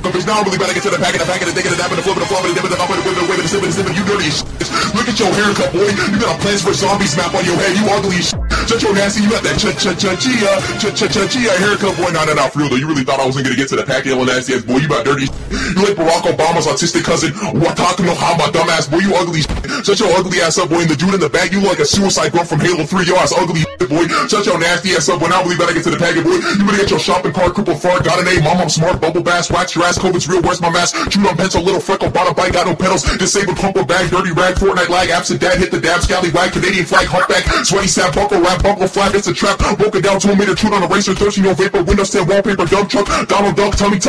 bitch, now I'm really better get to the pack of the dick of the dap and the flip and the flop and the dip and the up and the whip and the wave and the sip and the sip and you dirty as shit. Look at your haircut, boy. You got a Plants vs. Zombies map on your head. You ugly as shit. Shut your nasty. You got that chia haircut, boy. Nah, for real though. You really thought I wasn't gonna get to the pack of your nasty ass, boy. You about dirty as shit. You like Barack Obama's autistic cousin. What talking no how my dumb ass, boy. You ugly as shit. Shut your ugly ass up, boy. And the dude in the back, you look like a suicide girl from Halo 3. Your ass ugly as shit, boy. Shut your nasty ass up, boy. Now I believe that I get to the pack, boy. You better get your shopping cart, crippled fart, got an A, mom, I'm smart, bubble bass, wax your ass, COVID's real, where's my mask? Chewed on pencil, little freckle, bought a bike, got no pedals, disabled, crumple bag, dirty rag, Fortnite lag, absent dad, hit the dab, scallywag, Canadian flag, humpback, sweaty sap, buckle rap, buckle flap, it's a trap, broke it down 2 meter, chewed on a racer, thirsty, no vapor, Windows 10 wallpaper, dump truck, Donald Duck, tummy